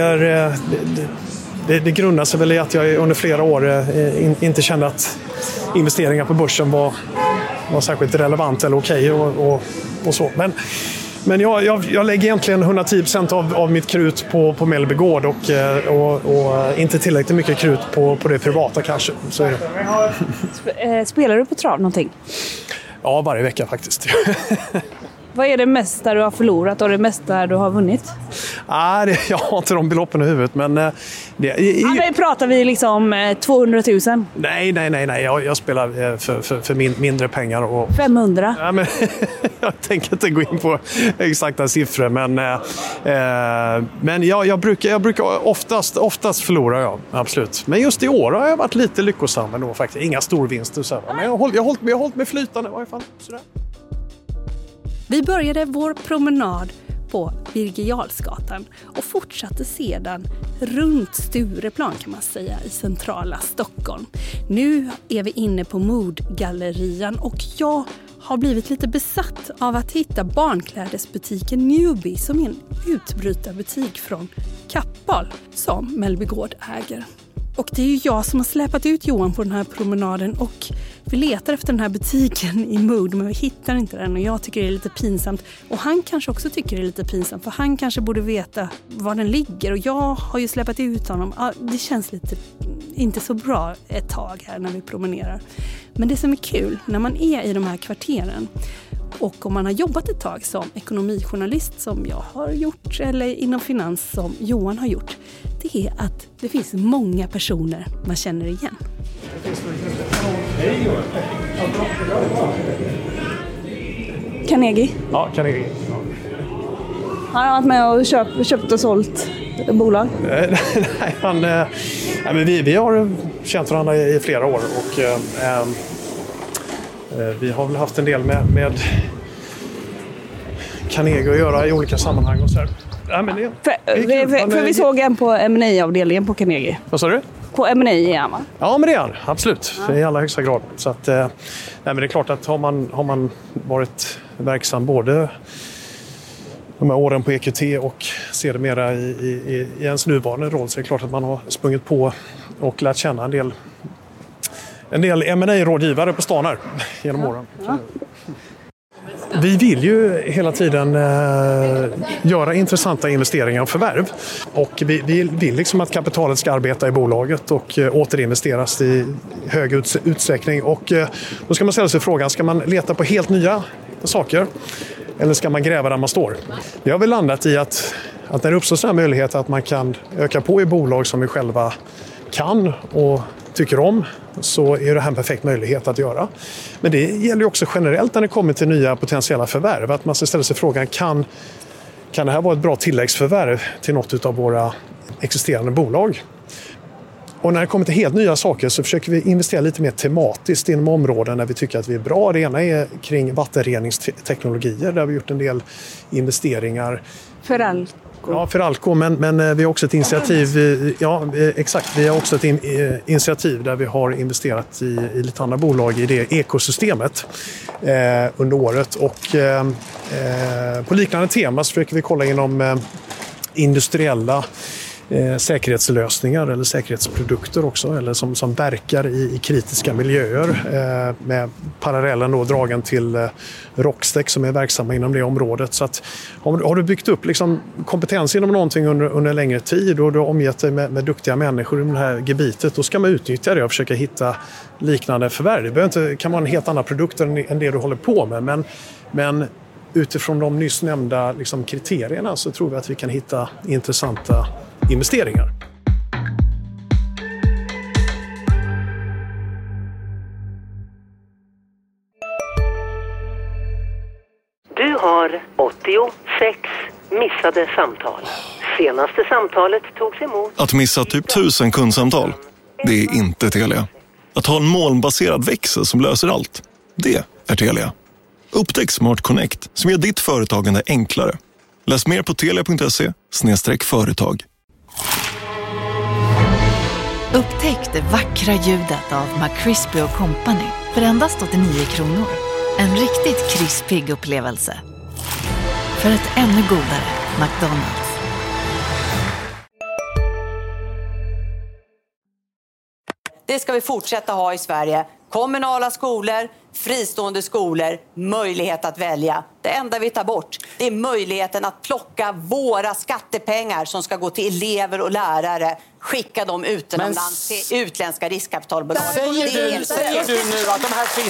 det grundar sig väl i att jag under flera år inte kände att investeringar på börsen var särskilt relevant eller okej och så. Men jag lägger egentligen 110% av mitt krut på Mellby Gård och inte tillräckligt mycket krut på det privata kanske. Så är det. Spelar du på trav någonting? Ja, varje vecka faktiskt. Vad är det mesta du har förlorat och det mesta du har vunnit? Jag har inte de beloppen i huvudet, men... pratar vi liksom 200 000? Nej. Jag spelar för mindre pengar. Och, 500? Ja, men, jag tänker inte gå in på exakta siffror, men jag brukar oftast förlora, ja, absolut. Men just i år har jag varit lite lyckosam ändå faktiskt. Inga storvinster så här. Men jag har hållit mig flytande i varje fall. Sådär. Vi började vår promenad på Birger Jarlsgatan och fortsatte sedan runt Stureplan kan man säga i centrala Stockholm. Nu är vi inne på Modgallerian och jag har blivit lite besatt av att hitta barnklädesbutiken Newbie som är en utbrytarbutik från Kappahl som Mellby Gård äger. Och det är ju jag som har släpat ut Johan på den här promenaden och vi letar efter den här butiken i Mood men vi hittar inte den och jag tycker det är lite pinsamt. Och han kanske också tycker det är lite pinsamt för han kanske borde veta var den ligger och jag har ju släpat ut honom. Ja, det känns lite inte så bra ett tag här när vi promenerar. Men det som är kul när man är i de här kvarteren och om man har jobbat ett tag som ekonomijournalist som jag har gjort eller inom finans som Johan har gjort, det är att det finns många personer man känner igen. Carnegie? Ja, Carnegie. Har han varit med och köpt och sålt bolag? Nej, men vi har känt varandra i flera år och vi har väl haft en del med Carnegie att göra i olika sammanhang och så här. Ja, men för vi såg en på M&A-avdelningen på Carnegie. Vad sa du? På M&A är man. Ja, men det är absolut. Ja. I allra högsta grad. Så att, nej, men det är klart att har man varit verksam både de här åren på EQT och sedermera i ens nuvarande roll så är det klart att man har sprungit på och lärt känna en del M&A-rådgivare på stan här genom åren. Ja. Vi vill ju hela tiden göra intressanta investeringar och förvärv. Och vi vill liksom att kapitalet ska arbeta i bolaget och återinvesteras i hög utsträckning. Och då ska man ställa sig frågan, ska man leta på helt nya saker eller ska man gräva där man står? Vi har väl landat i att när det uppstår sådana möjligheter att man kan öka på i bolag som vi själva kan och tycker om, så är det här en perfekt möjlighet att göra. Men det gäller ju också generellt när det kommer till nya potentiella förvärv. Att man ska ställa sig frågan, kan det här vara ett bra tilläggsförvärv till något av våra existerande bolag? Och när det kommer till helt nya saker så försöker vi investera lite mer tematiskt inom områden där vi tycker att vi är bra. Det ena är kring vattenreningsteknologier där vi gjort en del investeringar. Feralco, men vi har också ett initiativ, exakt, vi har också ett initiativ där vi har investerat i lite andra bolag i det ekosystemet under året och på liknande tema så försöker vi kolla inom industriella säkerhetslösningar eller säkerhetsprodukter också eller som verkar i kritiska miljöer med parallellen då dragen till Rockstex som är verksamma inom det området. Så att har du byggt upp liksom kompetens inom någonting under en längre tid och du har omgett dig med duktiga människor i det här gebitet, då ska man utnyttja det och försöka hitta liknande förvärv. Det kan vara en helt annan produkt än det du håller på med, men utifrån de nyss nämnda liksom kriterierna så tror vi att vi kan hitta intressanta investeringar. Du har 84 6 missade samtal. Senaste samtalet togs emot... Att missa typ 1000 kundsamtal, det är inte Telia. Att ha en molnbaserad växel som löser allt, det är Telia. Upptäck Smart Connect som gör ditt företagande enklare. Läs mer på telia.se/företag. Upptäck det vackra ljudet av McCrispy & Company för endast 89 kronor. En riktigt krispig upplevelse. För ett ännu godare McDonald's. Det ska vi fortsätta ha i Sverige. Kommunala skolor, fristående skolor, möjlighet att välja. Det enda vi tar bort, det är möjligheten att plocka våra skattepengar som ska gå till elever och lärare, skicka dem utomlands till utländska riskkapitalbolag. Säger du nu att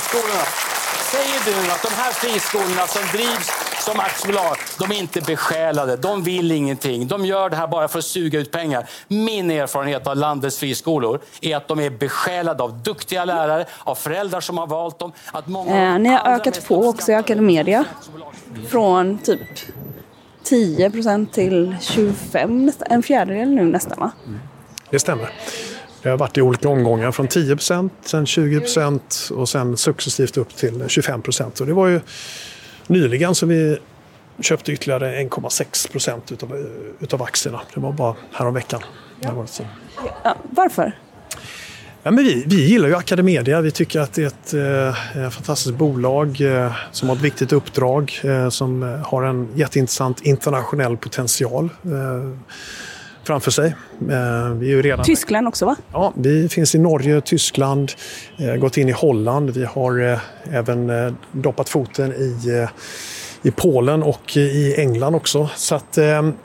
de här friskolorna som drivs som aktiebolag, de är inte besjälade, de vill ingenting, de gör det här bara för att suga ut pengar. Min erfarenhet av landets friskolor är att de är besjälade av duktiga lärare, av föräldrar som har valt dem. Att många ni har ökat på också i Academedia från typ 10% till 25%, en fjärdedel nu nästan, va? Det stämmer. Det har varit i olika omgångar från 10%, sen 20% och sen successivt upp till 25%. Och det var ju nyligen som vi köpte ytterligare 1,6% utav aktierna. Det var bara häromveckan. Ja, varför? Ja, men vi gillar ju Academedia. Vi tycker att det är ett fantastiskt bolag som har ett viktigt uppdrag, som har en jätteintressant internationell potential framför sig. Vi är ju redan... Tyskland också, va? Ja, vi finns i Norge, Tyskland, gått in i Holland. Vi har även doppat foten i Polen och i England också. Så att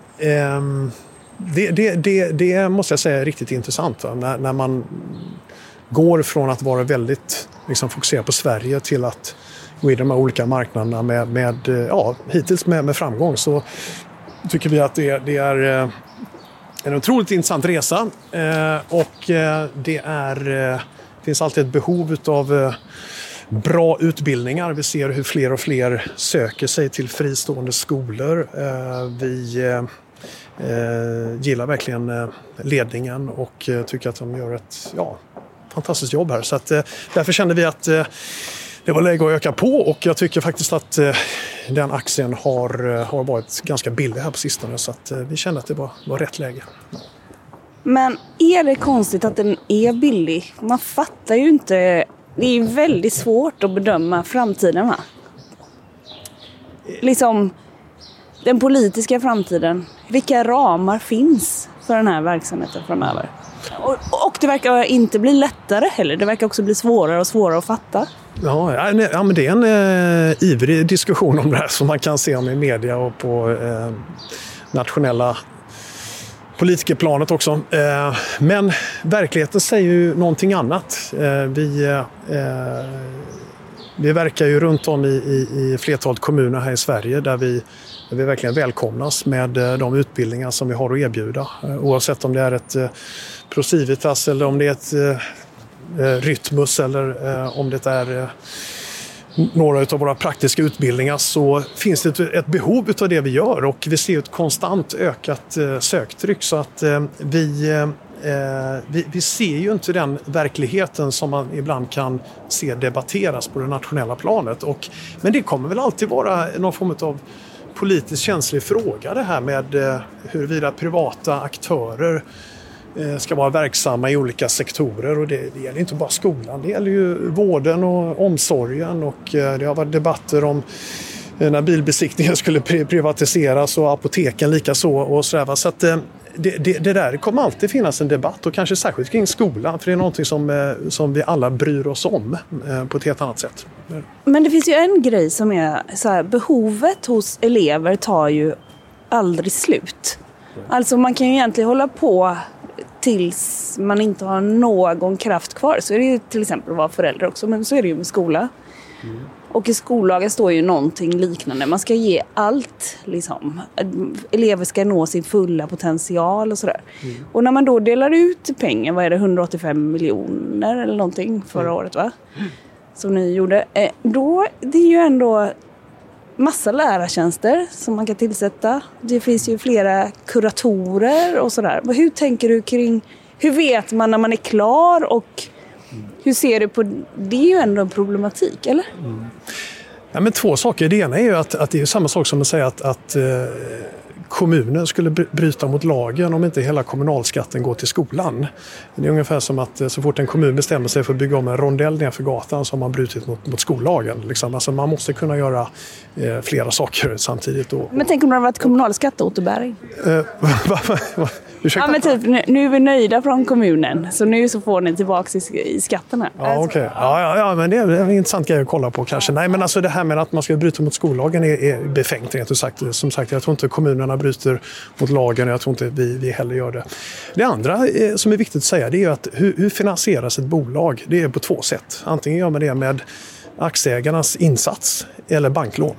det måste jag säga är riktigt intressant. När man går från att vara väldigt fokuserad på Sverige till att gå i de här olika marknaderna hittills med framgång, så tycker vi att det är en otroligt intressant resa, och det finns alltid ett behov av bra utbildningar. Vi ser hur fler och fler söker sig till fristående skolor. Vi gillar verkligen ledningen och tycker att de gör ett fantastiskt jobb här. Så att, därför kände vi att det var läge att öka på, och jag tycker faktiskt att den aktien har varit ganska billig här på sistone, så att vi kände att det var rätt läge. Men är det konstigt att den är billig? Man fattar ju inte. Det är väldigt svårt att bedöma framtiden, va? Den politiska framtiden. Vilka ramar finns för den här verksamheten framöver? Och det verkar inte bli lättare heller. Det verkar också bli svårare och svårare att fatta. Ja, men det är en ivrig diskussion om det här som man kan se om i media och på nationella politikerplanet också. Men verkligheten säger ju någonting annat. Vi verkar ju runt om i flertalet kommuner här i Sverige där vi verkligen välkomnas med de utbildningar som vi har att erbjuda. Oavsett om det är ett Procivitas eller om det är ett Rytmus eller om det är några av våra praktiska utbildningar, så finns det ett behov av det vi gör, och vi ser ett konstant ökat söktryck, så att vi ser ju inte den verkligheten som man ibland kan se debatteras på det nationella planet. Men det kommer väl alltid vara någon form av politiskt känslig fråga, det här med huruvida privata aktörer ska vara verksamma i olika sektorer, och det gäller inte bara skolan, det gäller ju vården och omsorgen, och det har varit debatter om när bilbesiktningen skulle privatiseras och apoteken lika så och sådär. Så att det där kommer alltid finnas en debatt, och kanske särskilt kring skolan, för det är någonting som vi alla bryr oss om på ett helt annat sätt. Men det finns ju en grej som är så här, behovet hos elever tar ju aldrig slut. Alltså man kan ju egentligen hålla på tills man inte har någon kraft kvar. Så är det ju till exempel att vara förälder också, men så är det ju med skola. Mm. Och i skollagen står ju någonting liknande. Man ska ge allt, elever ska nå sin fulla potential och sådär. Mm. Och när man då delar ut pengar, vad är det, 185 miljoner eller någonting förra året, va? Mm. Som ni gjorde. Då, det är ju ändå massa lärartjänster som man kan tillsätta. Det finns ju flera kuratorer och sådär. Hur tänker du kring, hur vet man när man är klar och hur ser du på, det är ju ändå en problematik, eller? Ja, men 2 saker. Det ena är ju att det är samma sak som att säga att kommunen skulle bryta mot lagen om inte hela kommunalskatten går till skolan. Det är ungefär som att så fort en kommun bestämmer sig för att bygga om en rondell nedanför gatan så har man brutit mot skollagen. Liksom. Alltså man måste kunna göra flera saker samtidigt. Men tänk om det har varit kommunalskatteåterbäring? Ursäkta? Ja, men typ, nu är vi nöjda från kommunen, så nu så får ni tillbaka i skatterna. Ja, okej. Ja, men det är en intressant grej att kolla på kanske. Nej, men alltså det här med att man ska bryta mot skollagen är befängt rent ut sagt. Som sagt, jag tror inte kommunerna bryter mot lagen och jag tror inte vi heller gör det. Det andra som är viktigt att säga, det är att hur finansieras ett bolag? Det är på 2 sätt. Antingen gör man det med aktieägarnas insats eller banklån.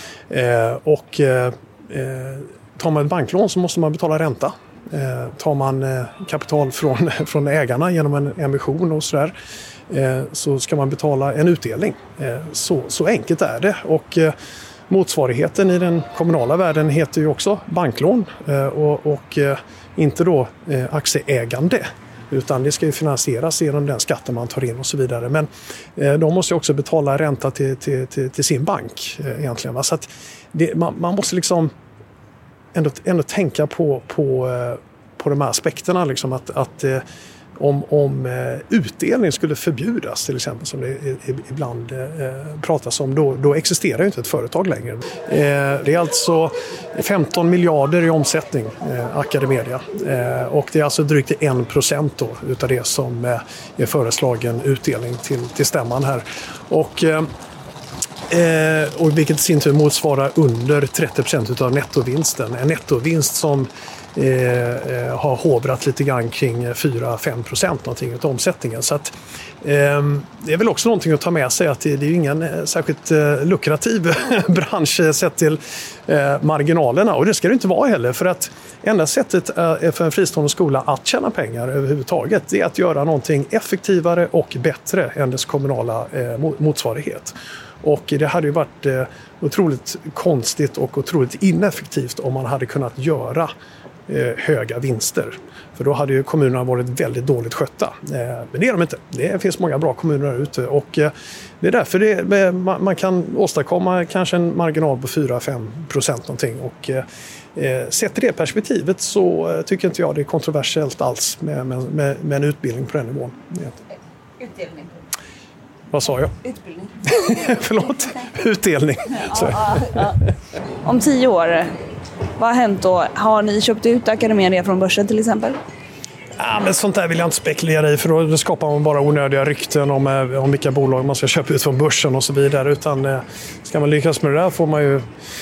Tar man ett banklån så måste man betala ränta. Tar man kapital från ägarna genom en emission och sådär, så ska man betala en utdelning. Så enkelt är det. Och motsvarigheten i den kommunala världen heter ju också banklån och inte då aktieägande. Utan det ska ju finansieras genom den skatten man tar in och så vidare. Men de måste ju också betala ränta till sin bank egentligen. Va? Så att man måste liksom ändå tänka på de här aspekterna. Liksom att om utdelning skulle förbjudas till exempel, som det ibland pratas om, då existerar ju inte ett företag längre. Det är alltså 15 miljarder i omsättning, Academedia. Och det är alltså drygt 1% då utav det som är föreslagen utdelning till stämman här. Och vilket i sin tur motsvarar under 30% av nettovinsten. En nettovinst som har hovrat lite grann kring 4-5% någonting av omsättningen. Så att, det är väl också någonting att ta med sig att det är ju ingen särskilt lukrativ bransch sett till marginalerna. Och det ska det inte vara heller, för att enda sättet för en fristående skola att tjäna pengar överhuvudtaget, det är att göra någonting effektivare och bättre än dess kommunala motsvarighet. Och det hade ju varit otroligt konstigt och otroligt ineffektivt om man hade kunnat göra höga vinster. För då hade ju kommunerna varit väldigt dåligt skötta. Men det är de inte. Det finns många bra kommuner där ute. Och det är därför man kan åstadkomma kanske en marginal på 4-5% någonting. Och sett i det perspektivet så tycker inte jag det är kontroversiellt alls med en utbildning på den nivån. Utdelning. Vad sa jag? Utbildning. Förlåt. Utdelning. Ja. Om 10 år, vad har hänt då? Har ni köpt ut Academedia från börsen till exempel? Ja, men sånt där vill jag inte spekulera i, för då skapar man bara onödiga rykten om vilka bolag man ska köpa ut från börsen och så vidare. Utan ska man lyckas med det där får man ju,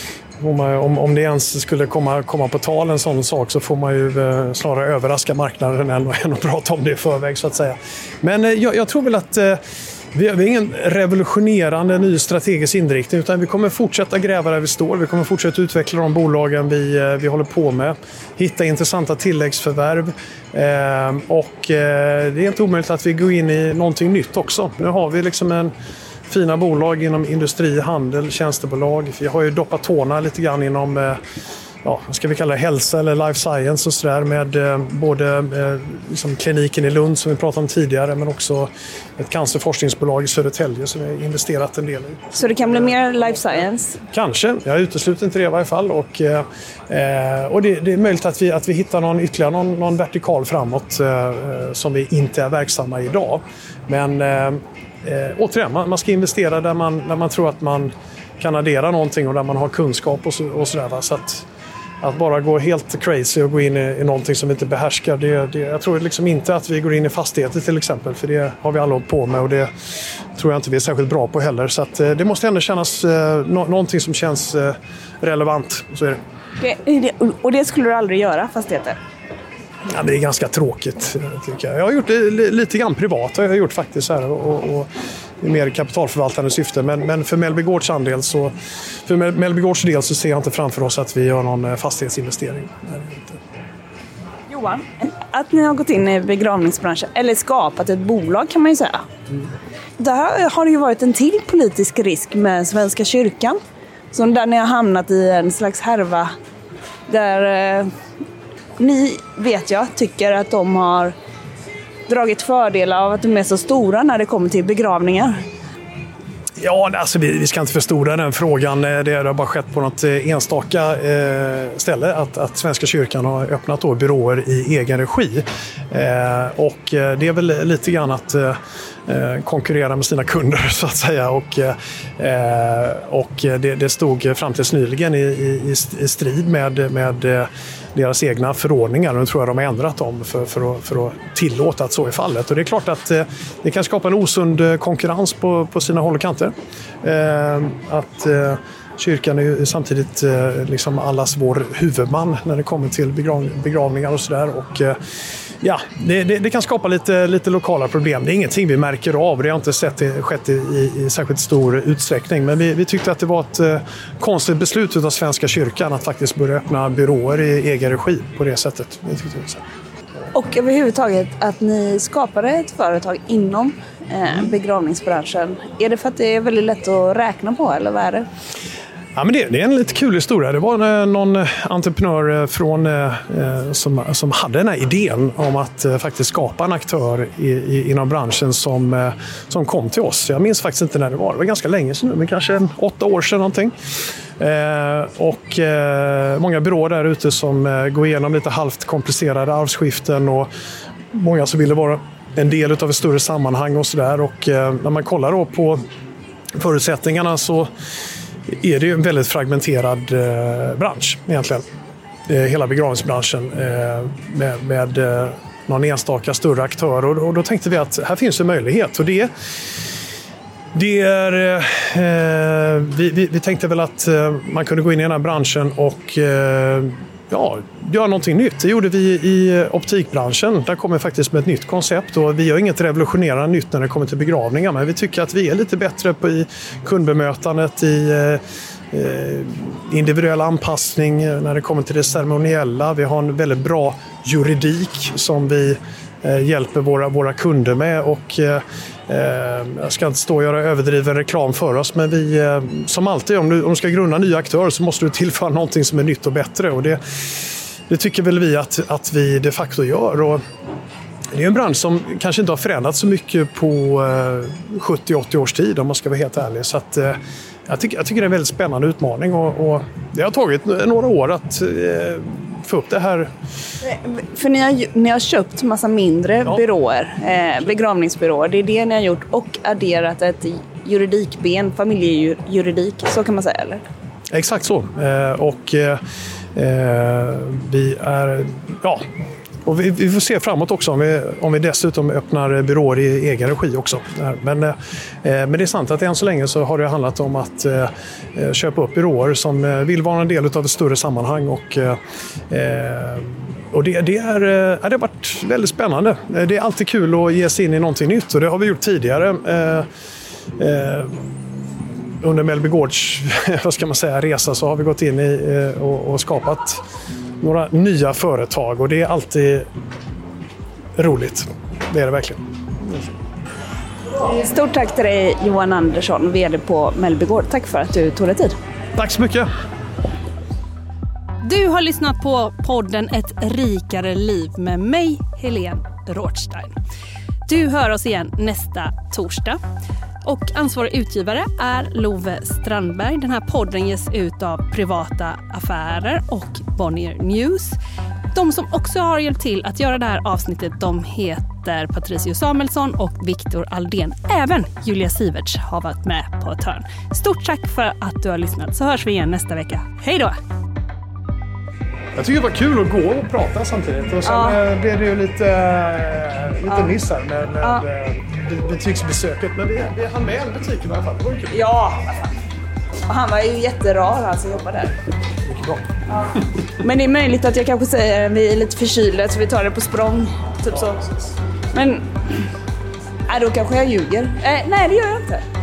om det ens skulle komma på tal en sån sak, så får man ju snarare överraska marknaden än att prata om det i förväg så att säga. Men jag tror väl att vi har ingen revolutionerande ny strategisk inriktning, utan vi kommer fortsätta gräva där vi står. Vi kommer fortsätta utveckla de bolagen vi håller på med. Hitta intressanta tilläggsförvärv. Och det är inte omöjligt att vi går in i någonting nytt också. Nu har vi liksom fina bolag inom industri, handel, tjänstebolag. Vi har ju doppat tårna lite grann inom ska vi kalla det hälsa eller life science och sådär, med både liksom kliniken i Lund som vi pratade om tidigare, men också ett cancerforskningsbolag i Södertälje som vi investerat en del i. Så det kan bli mer life science? Kanske, jag utesluter inte det i varje fall. Och det är möjligt att vi hittar ytterligare någon vertikal framåt som vi inte är verksamma i idag. Men återigen, man ska investera där man tror att man kan addera någonting och där man har kunskap och sådär. Så att bara gå helt crazy och gå in i någonting som vi inte behärskar, jag tror liksom inte att vi går in i fastigheter till exempel, för det har vi alla hållit på med och det tror jag inte vi är särskilt bra på heller. Så att det måste ändå kännas någonting som känns relevant. Så är det. Och det skulle du aldrig göra, fastigheter? Ja, det är ganska tråkigt tycker jag. Jag har gjort det lite grann privat, jag har gjort faktiskt här och i mer kapitalförvaltande syfte, men för Mellby Gårds del så ser jag inte framför oss att vi gör någon fastighetsinvestering. Johan, att ni har gått in i begravningsbranschen, eller skapat ett bolag kan man ju säga. Där har det ju varit en till politisk risk med Svenska kyrkan Så där ni har hamnat i en slags härva där ni, vet jag, tycker att de har dragit fördelar av att de är så stora när det kommer till begravningar. Ja, alltså vi ska inte förstora den frågan. Det har bara skett på något enstaka ställe att Svenska kyrkan har öppnat då byråer i egen regi. Och det är väl lite grann att konkurrera med sina kunder så att säga. Och det stod fram tills nyligen i strid med deras egna förordningar. Nu tror jag de har ändrat dem för att tillåta att så är fallet. Och det är klart att det kan skapa en osund konkurrens på sina håll och kanter. Att kyrkan är ju samtidigt liksom allas vår huvudman när det kommer till begravningar och sådär. Och ja, det kan skapa lite lokala problem. Det är ingenting vi märker av. Det har inte skett i särskilt stor utsträckning. Men vi tyckte att det var ett konstigt beslut av Svenska kyrkan att faktiskt börja öppna byråer i egen regi på det sättet. Och överhuvudtaget att ni skapade ett företag inom begravningsbranschen. Är det för att det är väldigt lätt att räkna på eller vad är det? Ja, men det är en lite kul historia. Det var någon entreprenör som hade den här idén om att faktiskt skapa en aktör inom branschen som kom till oss. Jag minns faktiskt inte när det var. Det var ganska länge sedan nu, men kanske 8 år sedan någonting. Och många byråer där ute som går igenom lite halvt komplicerade arvsskiften och många som ville vara en del av ett större sammanhang och sådär. Och när man kollar då på förutsättningarna så är det ju en väldigt fragmenterad bransch egentligen. Hela begravningsbranschen med någon enstaka större aktör. Och då tänkte vi att här finns en möjlighet. Och vi tänkte väl att man kunde gå in i den här branschen och göra någonting nytt. Det gjorde vi i optikbranschen. Där kommer faktiskt med ett nytt koncept. Och vi gör inget revolutionerande nytt när det kommer till begravningar. Men vi tycker att vi är lite bättre i kundbemötandet, i individuell anpassning när det kommer till det ceremoniella. Vi har en väldigt bra juridik som vi hjälper våra kunder med. Och jag ska inte stå och göra överdriven reklam för oss, men vi, som alltid, om du ska grunda nya aktörer så måste du tillföra någonting som är nytt och bättre. Och det tycker väl vi att vi de facto gör. Och det är en bransch som kanske inte har förändrats så mycket på 70-80 års tid, om man ska vara helt ärlig. Så att jag tycker det är en väldigt spännande utmaning och det har tagit några år att få upp det här. För ni har köpt massa mindre byråer, begravningsbyråer. Det är det ni har gjort och adderat ett juridikben, familjejuridik, så kan man säga, eller? Exakt så. Och vi är... Ja. Och vi får se framåt också om vi dessutom öppnar byråer i egen regi också. Men det är sant att än så länge så har det handlat om att köpa upp byråer som vill vara en del av ett större sammanhang. Och det har varit väldigt spännande. Det är alltid kul att ge sig in i någonting nytt och det har vi gjort tidigare. Under Mellby Gårds resa så har vi gått in i och skapat några nya företag och det är alltid roligt. Det är det verkligen. Stort tack till dig Johan Andersson, vd på Mellby Gård. Tack för att du tog dig tid. Tack så mycket. Du har lyssnat på podden Ett rikare liv med mig, Helene Rothstein. Du hör oss igen nästa torsdag. Och ansvarig utgivare är Love Strandberg. Den här podden ges ut av Privata Affärer och Bonnier News. De som också har hjälpt till att göra det här avsnittet, de heter Patricio Samuelsson och Viktor Aldén. Även Julia Siverts har varit med på ett hörn. Stort tack för att du har lyssnat, så hörs vi igen nästa vecka. Hej då! Jag tycker det var kul att gå och prata samtidigt. Och sen blev det ju lite miss här med butiksbesöket. Men vi hann med en butik i alla fall. Det var kul. Ja, och han var ju jätterar, han som jobbar där. Mycket bra. Ja. Men det är möjligt att jag kanske säger att vi är lite förkylda så vi tar det på språng. Typ så. Men då kanske jag ljuger. Nej, det gör jag inte.